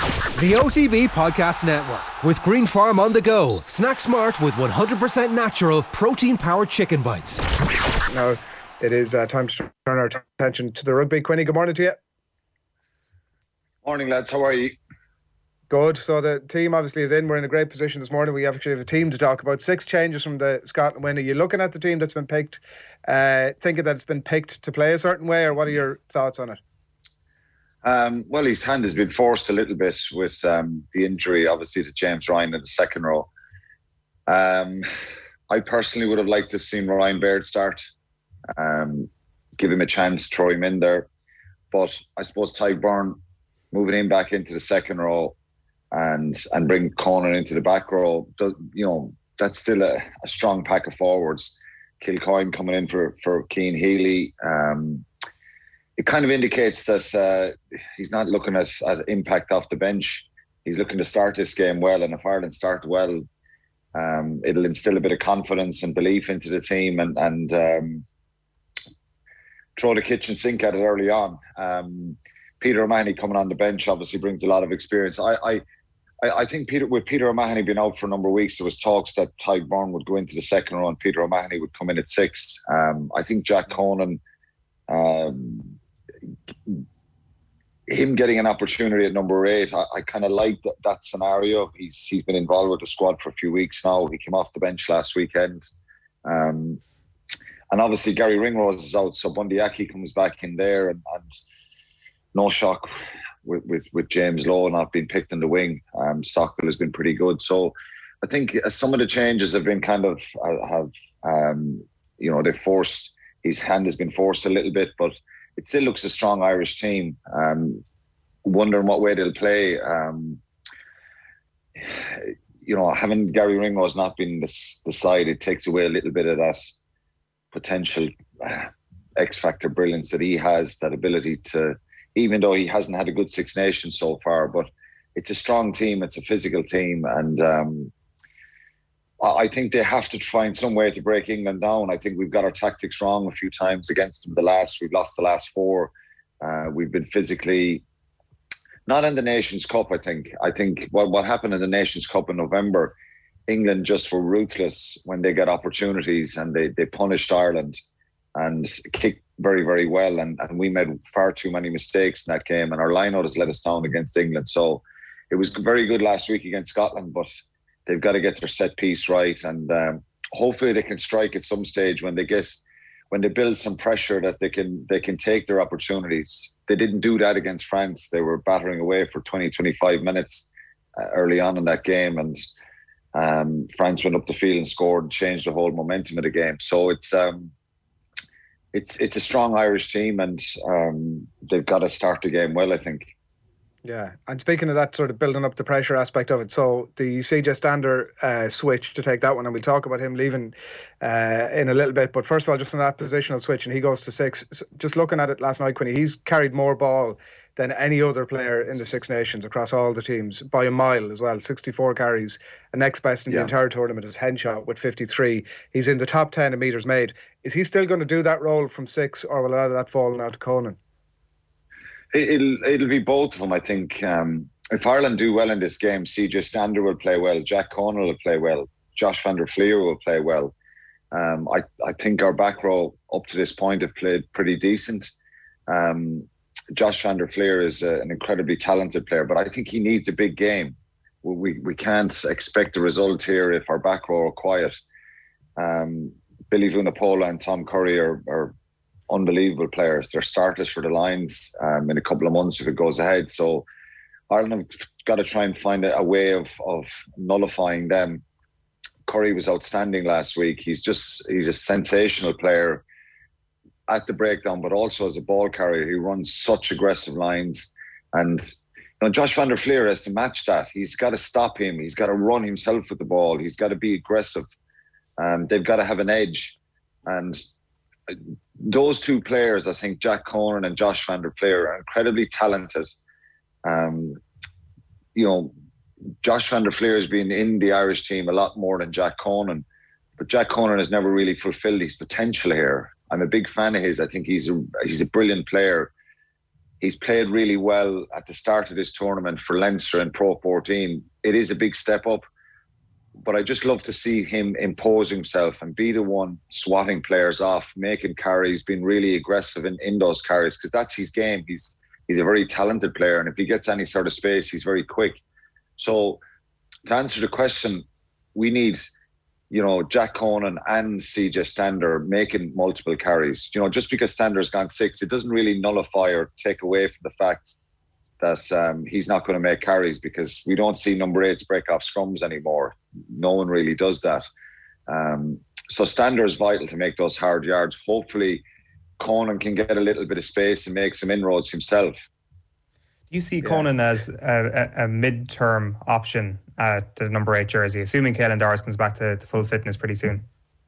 The OTB Podcast Network with Green Farm on the go. Snack smart with 100% natural protein-powered chicken bites. Now it is time to turn our attention to the rugby. Quinny, good morning to you. Morning, lads. How are you? Good. So the team obviously is in. We're in a great position this morning. We actually have a team to talk about. 6 changes from the Scotland win. Are you looking at the team that's been picked, thinking that it's been picked to play a certain way, or what are your thoughts on it? Well, his hand has been forced a little bit with the injury, obviously, to James Ryan in the second row. I personally would have liked to have seen Ryan Baird start, give him a chance, throw him in there. But I suppose Tadhg Beirne moving him back into the second row and bring Conan into the back row, that's still a strong pack of forwards. Kilcoyne coming in for Cian Healy. It kind of indicates that he's not looking at impact off the bench. He's looking to start this game well, and if Ireland start well, it'll instill a bit of confidence and belief into the team and throw the kitchen sink at it early on. Peter O'Mahony coming on the bench obviously brings a lot of experience. I think with Peter O'Mahony being out for a number of weeks, there was talks that Tadhg Beirne would go into the second row and Peter O'Mahony would come in at 6. I think Jack Conan, him getting an opportunity at number 8, I kind of like that scenario. He's been involved with the squad for a few weeks now. He came off the bench last weekend. And obviously Gary Ringrose is out, so Bundy Aki comes back in there and no shock with James Lowe not being picked in the wing. Stockwell has been pretty good. So I think some of the changes have been kind of, they've forced, his hand has been forced a little bit, but it still looks a strong Irish team. Wondering what way they'll play. Having Gary Ringrose not been the side, it takes away a little bit of that potential X-factor brilliance that he has, that ability to, even though he hasn't had a good Six Nations so far, but it's a strong team, it's a physical team, and I think they have to find some way to break England down. I think we've got our tactics wrong a few times against them. We've lost the last 4. We've been physically, not in the Nations Cup, I think. I think what happened in the Nations Cup in November, England just were ruthless when they got opportunities, and they punished Ireland and kicked very, very well. And we made far too many mistakes in that game, and our line-out has let us down against England. So it was very good last week against Scotland, but they've got to get their set piece right, and hopefully they can strike at some stage when they build some pressure that they can take their opportunities. They didn't do that against France. They were battering away for 20-25 minutes early on in that game, and France went up the field and scored and changed the whole momentum of the game. So it's a strong Irish team, and they've got to start the game well, I think. Yeah, and speaking of that sort of building up the pressure aspect of it, so the CJ Stander switch, to take that one, and we'll talk about him leaving in a little bit, but first of all, just on that positional switch, and he goes to 6, just looking at it last night, Quinny, he's carried more ball than any other player in the Six Nations across all the teams by a mile as well. 64 carries. The next best in the entire tournament is Henshaw with 53. He's in the top 10 in metres made. Is he still going to do that role from 6, or will a lot of that fall now to Conan? It'll be both of them, I think. If Ireland do well in this game, CJ Stander will play well, Jack Conan will play well, Josh van der Flier will play well. I think our back row up to this point have played pretty decent. Josh van der Flier is an incredibly talented player, but I think he needs a big game. We can't expect a result here if our back row are quiet. Billy Vunipola and Tom Curry are unbelievable players. They're starters for the Lions in a couple of months if it goes ahead. So Ireland have got to try and find a way of nullifying them. Curry was outstanding last week. He's a sensational player at the breakdown, but also as a ball carrier. He runs such aggressive lines, and Josh van der Flier has to match that. He's got to stop him. He's got to run himself with the ball. He's got to be aggressive. They've got to have an edge, and those two players, I think Jack Conan and Josh van der Flier, are incredibly talented. Josh van der Flier has been in the Irish team a lot more than Jack Conan, but Jack Conan has never really fulfilled his potential here. I'm a big fan of his. I think he's a brilliant player. He's played really well at the start of this tournament for Leinster in Pro 14. It is a big step up, but I just love to see him impose himself and be the one swatting players off, making carries, being really aggressive in those carries, because that's his game. He's a very talented player, and if he gets any sort of space, he's very quick. So to answer the question, we need, Jack Conan and CJ Stander making multiple carries. Just because Stander's gone 6, it doesn't really nullify or take away from the fact that he's not going to make carries, because we don't see number 8s break off scrums anymore. No one really does that. So Stander is vital to make those hard yards. Hopefully Conan can get a little bit of space and make some inroads himself. Do you see Conan as a mid-term option at the number 8 jersey, assuming Caelan Doris comes back to full fitness pretty soon?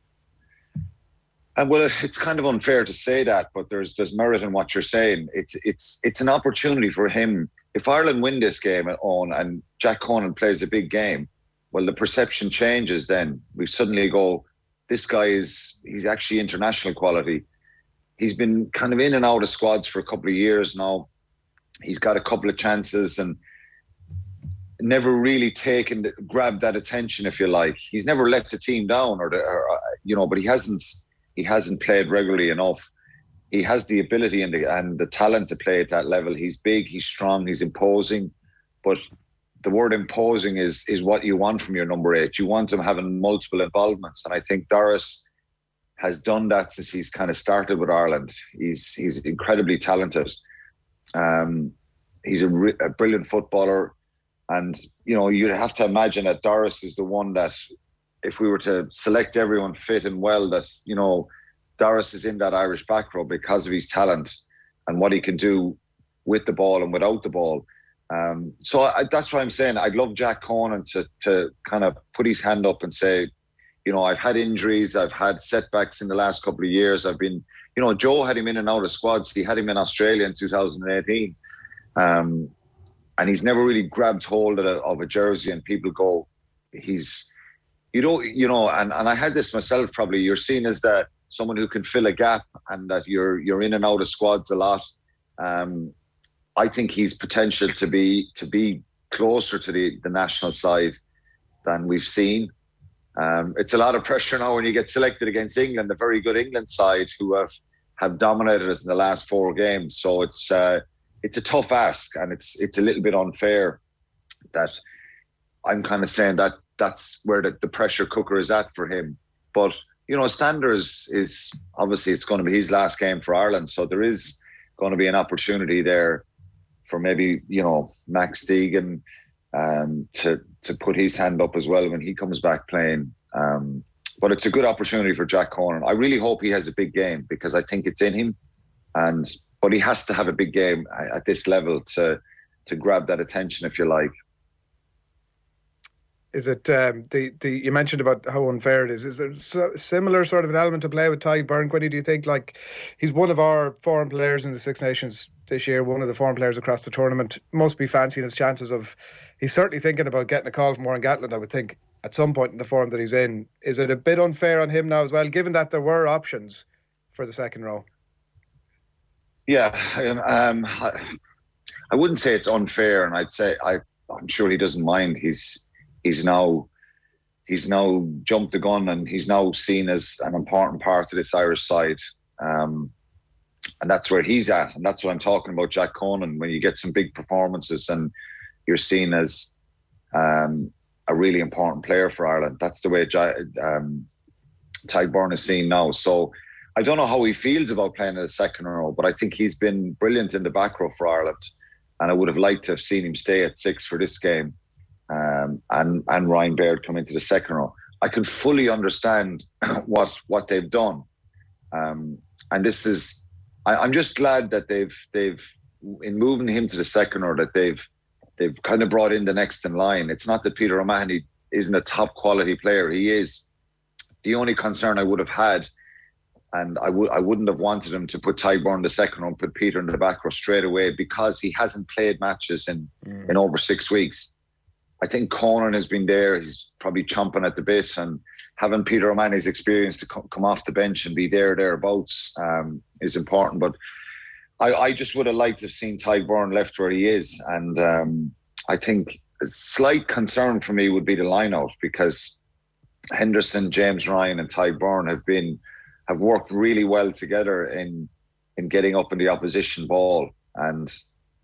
Well, it's kind of unfair to say that, but there's merit in what you're saying. It's an opportunity for him. If Ireland win this game and Jack Conan plays a big game, well, the perception changes then. We suddenly go, this guy he's actually international quality. He's been kind of in and out of squads for a couple of years now. He's got a couple of chances and never really grabbed that attention, if you like. He's never let the team down, but he hasn't played regularly enough. He has the ability and the talent to play at that level. He's big, he's strong, he's imposing. But the word imposing is what you want from your number 8. You want him having multiple involvements. And I think Doris has done that since he's kind of started with Ireland. He's incredibly talented. He's a brilliant footballer. And, you'd have to imagine that Doris is the one that, if we were to select everyone fit and well, that, Doris is in that Irish back row because of his talent and what he can do with the ball and without the ball. That's why I'm saying I'd love Jack Conan to kind of put his hand up and say, I've had injuries, I've had setbacks in the last couple of years. I've been, Joe had him in and out of squads. He had him in Australia in 2018. And he's never really grabbed hold of a jersey, and people go, and I had this myself probably. You're seen as someone who can fill a gap and that you're in and out of squads a lot. I think he's potential to be closer to the national side than we've seen. It's a lot of pressure now when you get selected against England, the very good England side who have dominated us in the last 4 games. So it's a tough ask, and it's a little bit unfair that I'm kind of saying that that's where the pressure cooker is at for him. But, Stander is obviously, it's going to be his last game for Ireland. So there is going to be an opportunity there for maybe, Max Deegan to put his hand up as well when he comes back playing. But it's a good opportunity for Jack Conan. I really hope he has a big game, because I think it's in him. But he has to have a big game at this level to grab that attention, if you like. Is it you mentioned about how unfair it is? Is there similar sort of an element to play with Tadhg Beirne, Quinny? Do you think, like, he's one of our foreign players in the Six Nations this year, one of the foreign players across the tournament, must be fancying his chances of, he's certainly thinking about getting a call from Warren Gatland, I would think, at some point in the form that he's in. Is it a bit unfair on him now as well, given that there were options for the second row? Yeah, I wouldn't say it's unfair, and I'd say I'm sure he doesn't mind. He's now jumped the gun, and he's now seen as an important part of this Irish side, and that's where he's at, and that's what I'm talking about. Jack Conan, when you get some big performances and you're seen as a really important player for Ireland, that's the way Tadhg Beirne is seen now. So I don't know how he feels about playing in the second row, but I think he's been brilliant in the back row for Ireland. And I would have liked to have seen him stay at 6 for this game, and Ryan Baird come into the second row. I can fully understand what they've done. And this is, I'm just glad that they've in moving him to the second row, that they've kind of brought in the next in line. It's not that Peter O'Mahony isn't a top quality player. He is. The only concern I would have had, and I wouldn't have wanted him to put Tadhg Beirne in the second row and put Peter in the back row straight away, because he hasn't played matches in over 6 weeks. I think Conan has been there. He's probably chomping at the bit, and having Peter O'Mahony's experience to come off the bench and be thereabouts is important. But I just would have liked to have seen Tadhg Beirne left where he is. And I think a slight concern for me would be the line-out, because Henderson, James Ryan and Tadhg Beirne have worked really well together in getting up in the opposition ball. And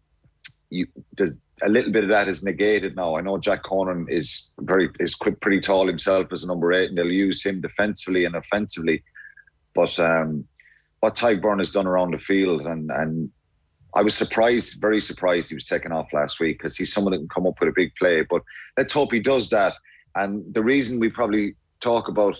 a little bit of that is negated now. I know Jack Conan is pretty tall himself as a number 8, and they'll use him defensively and offensively. But what Tadhg Beirne has done around the field, and I was very surprised he was taken off last week, because he's someone that can come up with a big play. But let's hope he does that. And the reason we probably talk about,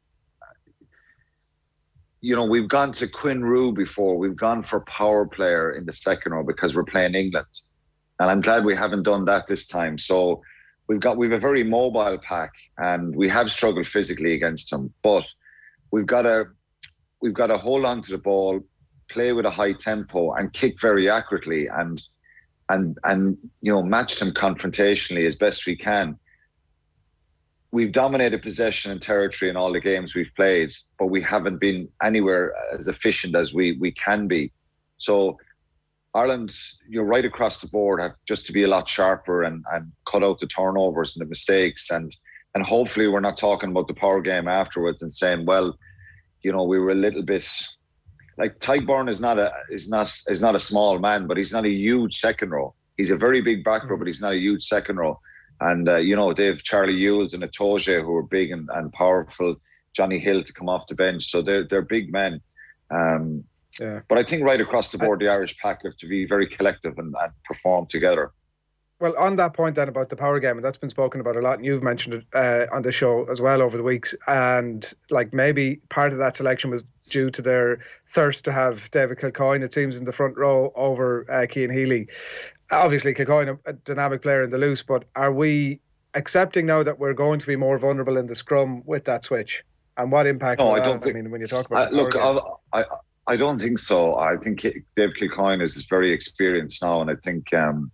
we've gone to Quinn Roux before. We've gone for power player in the second row because we're playing England. And I'm glad we haven't done that this time. So we've a very mobile pack, and we have struggled physically against them. But we've got to hold on to the ball, play with a high tempo, and kick very accurately, and match them confrontationally as best we can. We've dominated possession and territory in all the games we've played, but we haven't been anywhere as efficient as we can be. So Ireland, right across the board, have just to be a lot sharper and cut out the turnovers and the mistakes, and hopefully we're not talking about the power game afterwards and saying, well, we were a little bit like Tadhg Beirne is not a small man, but he's not a huge second row. He's a very big back row, but he's not a huge second row. And they have Charlie Ewells and Itoje who are big and powerful. Johnny Hill to come off the bench, so they're big men. But I think right across the board, the Irish pack have to be very collective and perform together. Well, on that point then about the power game, and that's been spoken about a lot, and you've mentioned it on the show as well over the weeks, and maybe part of that selection was due to their thirst to have David Kilcoyne, it seems, in the front row over Cian Healy. Obviously, Kilcoyne, a dynamic player in the loose, but are we accepting now that we're going to be more vulnerable in the scrum with that switch? And what impact? No, I don't think. When you talk about I don't think so. I think David Kilcoyne is very experienced now, and I think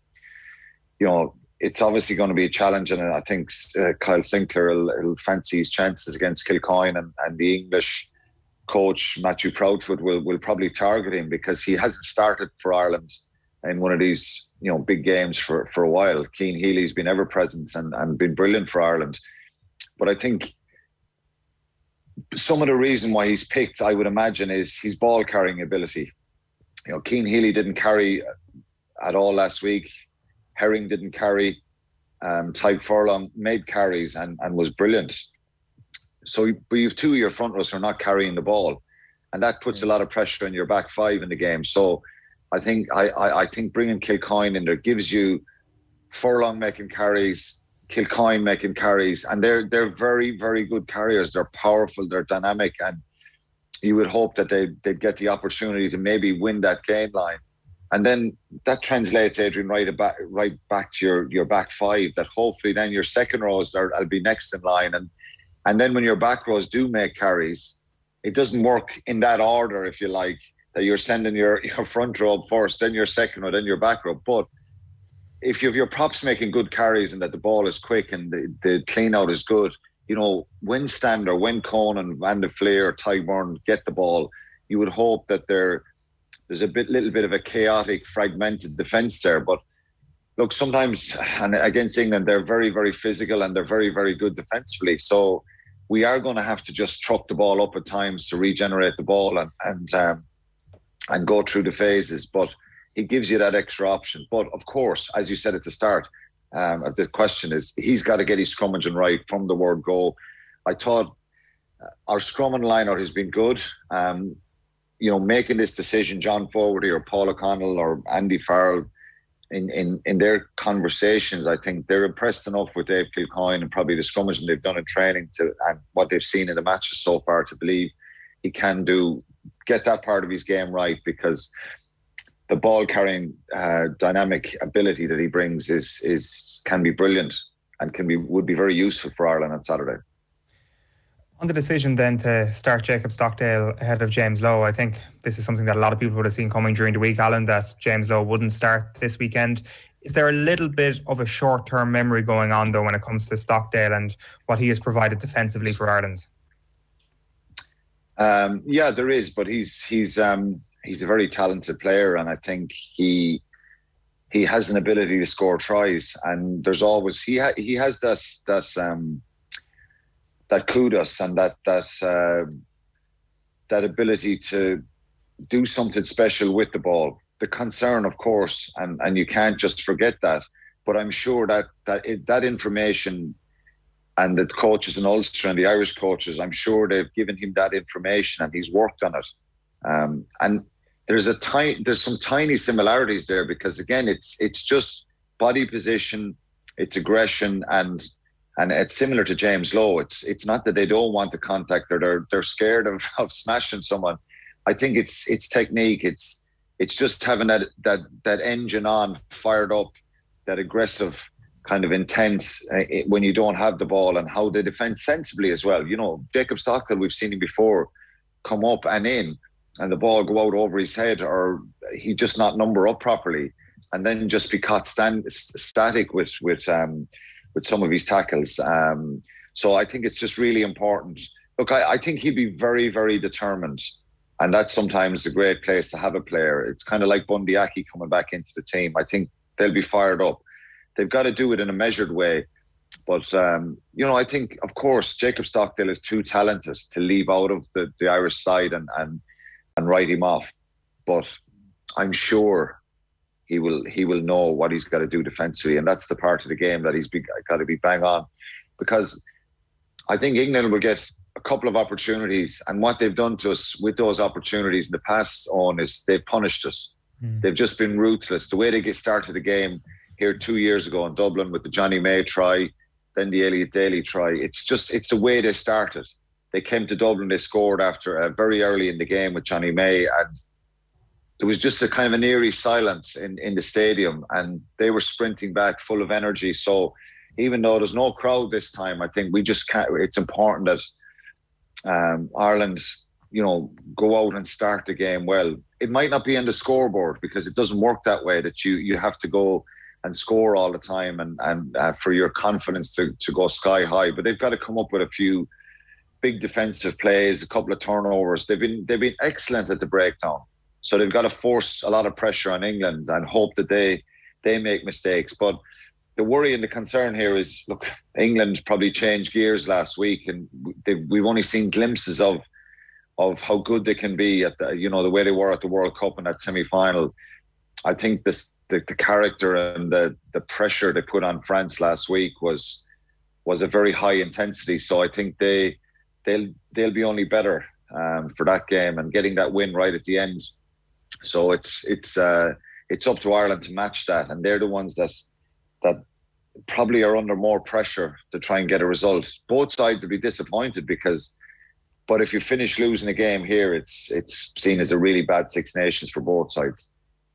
it's obviously going to be a challenge, and I think Kyle Sinclair will fancy his chances against Kilcoyne, and the English coach Matthew Proudfoot will probably target him because he hasn't started for Ireland in one of these big games for a while. Cian Healy's been ever present and been brilliant for Ireland, but I think some of the reason why he's picked, I would imagine, is his ball carrying ability. Cian Healy didn't carry at all last week. Herring didn't carry. Tadhg Furlong made carries and was brilliant. So, but you have two of your front rows who are not carrying the ball, and that puts a lot of pressure on your back five in the game. So, I think bringing Kilcoyne in there gives you Furlong making carries, Kilcoyne making carries, and they're very, very good carriers. They're powerful, they're dynamic, and you would hope that they'd get the opportunity to maybe win that game line. And then that translates, Adrian, right back to your back five, that hopefully then your second rows will be next in line. And then when your back rows do make carries, it doesn't work in that order, if you like, that you're sending your front row up first, then your second row, then your back row. But if you have your props making good carries and that the ball is quick and the clean out is good, when Stander, when Conan, Van de Fleer, Tadhg Beirne get the ball, you would hope that there's a little bit of a chaotic, fragmented defence there. But look, sometimes, and against England, they're very, very physical and they're very, very good defensively. So we are going to have to just truck the ball up at times to regenerate the ball and go through the phases. But it gives you that extra option. But of course, as you said at the start, the question is, he's got to get his scrummaging right from the word go. I thought our scrumming line-out has been good. Making this decision, John Fogarty or Paul O'Connell or Andy Farrell, in their conversations, I think they're impressed enough with Dave Kilcoyne and probably the scrummaging they've done in training and what they've seen in the matches so far to believe he can get that part of his game right, because the ball carrying dynamic ability that he brings can be brilliant and would be very useful for Ireland on Saturday. On the decision then to start Jacob Stockdale ahead of James Lowe, I think this is something that a lot of people would have seen coming during the week, Alan, that James Lowe wouldn't start this weekend. Is there a little bit of a short-term memory going on, though, when it comes to Stockdale and what he has provided defensively for Ireland? Yeah, there is, but he's he's a very talented player, and I think he has an ability to score tries. And there's always he has that kudos and that ability to do something special with the ball. The concern, of course, and you can't just forget that. But I'm sure that information, and the coaches in Ulster and the Irish coaches, I'm sure they've given him that information and he's worked on it. And there's some tiny similarities there, because again, it's just body position, it's aggression, and it's similar to James Lowe. It's not that they don't want the contact or they're scared of smashing someone. I think it's technique. It's just having that engine on, fired up, that aggressive kind of intense when you don't have the ball, and how they defend sensibly as well. You know, Jacob Stockdale, we've seen him before come up and in, and the ball go out over his head, or he just not number up properly, and then just be caught static with some of his tackles. So I think it's just really important. Look, I think he'd be very, very determined, and that's sometimes a great place to have a player. It's kind of like Bundy Aki coming back into the team. I think they'll be fired up. They've got to do it in a measured way. But, I think, of course, Jacob Stockdale is too talented to leave out of the Irish side and write him off. But I'm sure he will know what he's got to do defensively. And that's the part of the game that he's got to be bang on. Because I think England will get a couple of opportunities. And what they've done to us with those opportunities in the past is they've punished us. They've just been ruthless. The way they started the game here 2 years ago in Dublin with the Johnny May try, then the Elliot Daly try. It's the way they started. They came to Dublin, they scored after very early in the game with Johnny May, and there was just a kind of an eerie silence in the stadium, and they were sprinting back full of energy. So even though there's no crowd this time, I think we just can't. It's important that Ireland, go out and start the game well. It might not be on the scoreboard, because it doesn't work that way, that you have to go and score all the time and for your confidence to go sky high. But they've got to come up with a few big defensive plays, a couple of turnovers. They've been excellent at the breakdown. So they've got to force a lot of pressure on England and hope that they make mistakes. But the worry and the concern here is, look, England probably changed gears last week, and we've only seen glimpses of how good they can be at the way they were at the World Cup in that semi-final. I think the character and the pressure they put on France last week was a very high intensity. So I think they'll be only better for that game and getting that win right at the end. So it's up to Ireland to match that, and they're the ones that probably are under more pressure to try and get a result. Both sides will be disappointed but if you finish losing a game here, it's seen as a really bad Six Nations for both sides.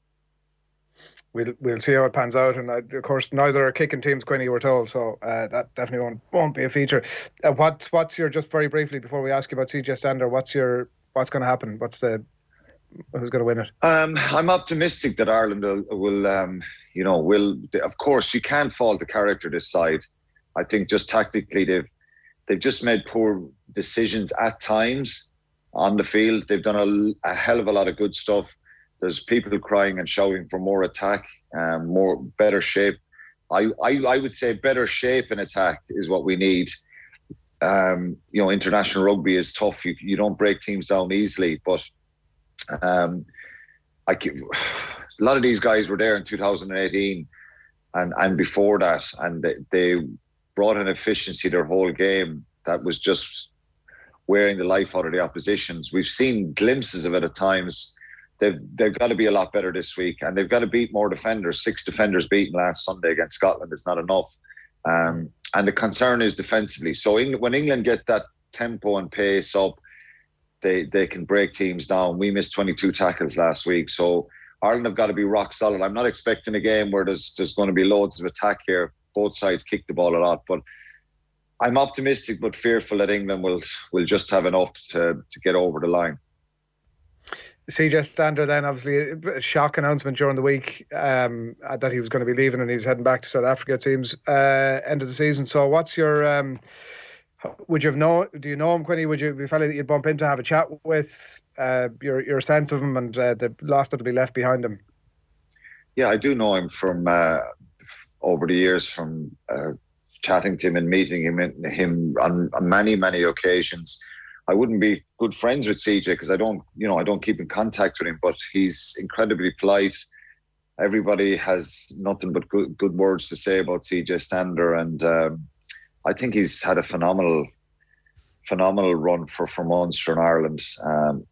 We'll see how it pans out, and of course neither are kicking teams, Quinny, we're told, so that definitely won't be a feature. What's your, just very briefly before we ask you about CJ Stander, what's going to happen? Who's going to win it? I'm optimistic that Ireland will. Of course, you can't fault the character this side. I think just tactically they've just made poor decisions at times on the field. They've done a hell of a lot of good stuff. There's people crying and shouting for more attack, better shape. I would say better shape in attack is what we need. International rugby is tough. You don't break teams down easily, but a lot of these guys were there in 2018 and before that, and they brought an efficiency their whole game that was just wearing the life out of the oppositions. We've seen glimpses of it at times. They've got to be a lot better this week, and they've got to beat more defenders. 6 defenders beaten last Sunday against Scotland is not enough. And the concern is defensively. So when England get that tempo and pace up, they can break teams down. We missed 22 tackles last week. So Ireland have got to be rock solid. I'm not expecting a game where there's going to be loads of attack here. Both sides kick the ball a lot. But I'm optimistic but fearful that England will just have enough to get over the line. CJ Stander then, obviously a shock announcement during the week that he was going to be leaving and he's heading back to South Africa, it seems, end of the season. So what's your do you know him, Quinny? Would you be a fella that you'd bump into, have a chat with? your sense of him and the loss that'll be left behind him? Yeah, I do know him from over the years, from chatting to him and meeting him on many, many occasions. I wouldn't be good friends with CJ because I don't keep in contact with him, but he's incredibly polite. Everybody has nothing but good words to say about CJ Stander, and I think he's had a phenomenal run for Munster and Ireland.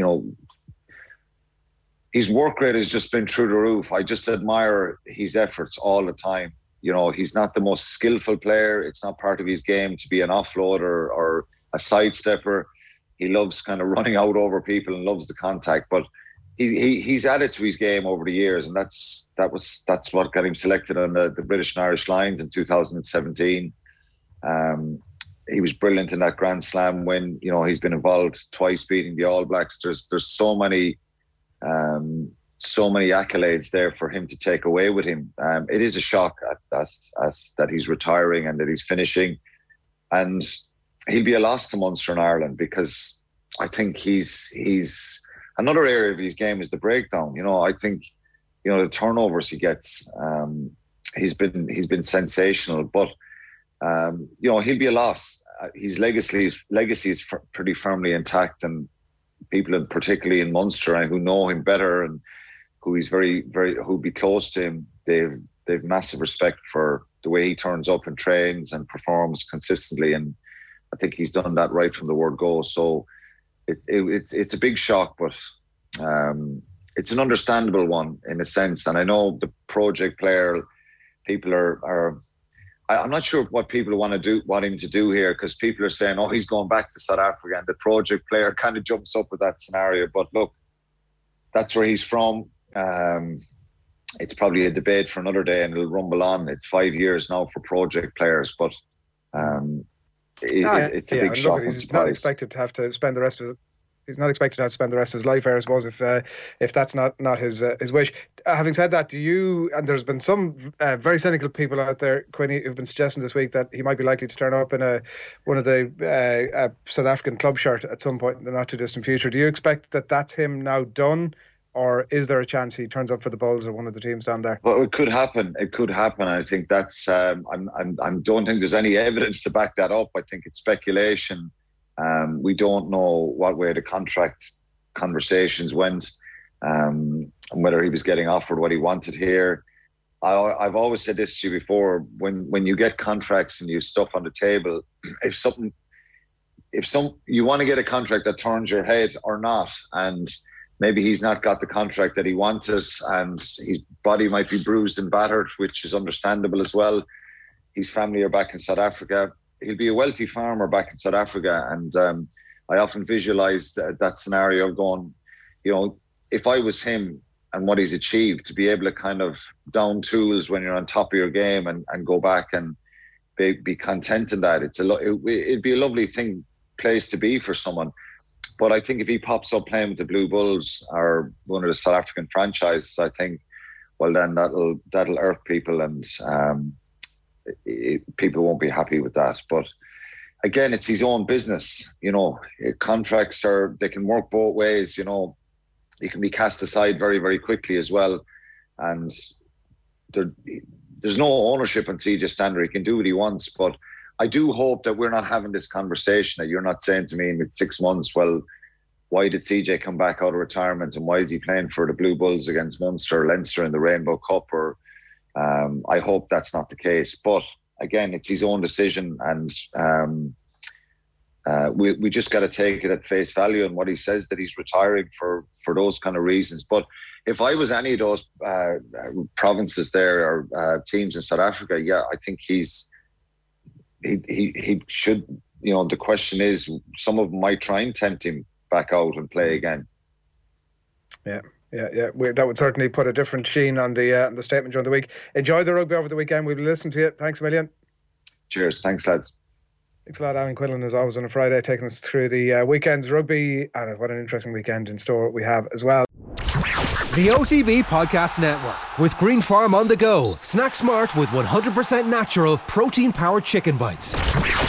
His work rate has just been through the roof. I just admire his efforts all the time. He's not the most skillful player. It's not part of his game to be an offloader or a sidestepper. He loves kind of running out over people and loves the contact, but he's added to his game over the years, and that's what got him selected on the British and Irish Lions in 2017. He was brilliant in that Grand Slam win. He's been involved twice beating the All Blacks. There's so many accolades there for him to take away with him. It is a shock that he's retiring and that he's finishing, and he'll be a loss to Munster and Ireland, because I think he's another area of his game is the breakdown. I think the turnovers he gets. He's been sensational, but he'll be a loss. His legacy is pretty firmly intact, and people, particularly in Munster, who know him better and who he's who'd be close to him, they've massive respect for the way he turns up and trains and performs consistently, and I think he's done that right from the word go. So it's a big shock, but it's an understandable one in a sense. And I know the project player people are I'm not sure what people want him to do here, because people are saying, oh, he's going back to South Africa, and the project player kind of jumps up with that scenario. But look, that's where he's from. It's probably a debate for another day, and it'll rumble on. It's 5 years now for project players, but it's a big shock. He's not expected to have to spend the rest of his life here, I suppose, if that's not his wish. Having said that, and there's been some very cynical people out there, Quinny, who've been suggesting this week that he might be likely to turn up in one of the South African club shirt at some point in the not too distant future. Do you expect that that's him now done, or is there a chance he turns up for the Bulls or one of the teams down there? Well, it could happen. I think that's. I don't think there's any evidence to back that up. I think it's speculation. We don't know what way the contract conversations went, and whether he was getting offered what he wanted here. I've always said this to you before: when you get contracts and you have stuff on the table, if you want to get a contract that turns your head or not, and maybe he's not got the contract that he wanted, and his body might be bruised and battered, which is understandable as well. His family are back in South Africa. He'll be a wealthy farmer back in South Africa, and I often visualise that scenario of going, if I was him and what he's achieved, to be able to kind of down tools when you're on top of your game and go back and be content in that. It'd be a lovely place to be for someone. But I think if he pops up playing with the Blue Bulls or one of the South African franchises, I think, well, then that'll irk people, and people won't be happy with that. But again, it's his own business. Contracts they can work both ways. He can be cast aside very, very quickly as well. And there's no ownership on CJ Stander. He can do what he wants. But I do hope that we're not having this conversation, that you're not saying to me in 6 months, well, why did CJ come back out of retirement, and why is he playing for the Blue Bulls against Munster or Leinster in the Rainbow Cup? Or I hope that's not the case. But again, it's his own decision, and we just got to take it at face value and what he says, that he's retiring for those kind of reasons. But if I was any of those provinces there or teams in South Africa, yeah, I think he should. The question is, some of them might try and tempt him back out and play again. Yeah. That would certainly put a different sheen on the statement during the week. Enjoy the rugby over the weekend. We'll be listening to you. Thanks a million. Cheers. Thanks, lads. Thanks a lot, Alan Quinlan, as always on a Friday, taking us through the weekend's rugby. And what an interesting weekend in store we have as well. The OTB Podcast Network, with Green Farm on the go. Snack smart with 100% natural protein-powered chicken bites.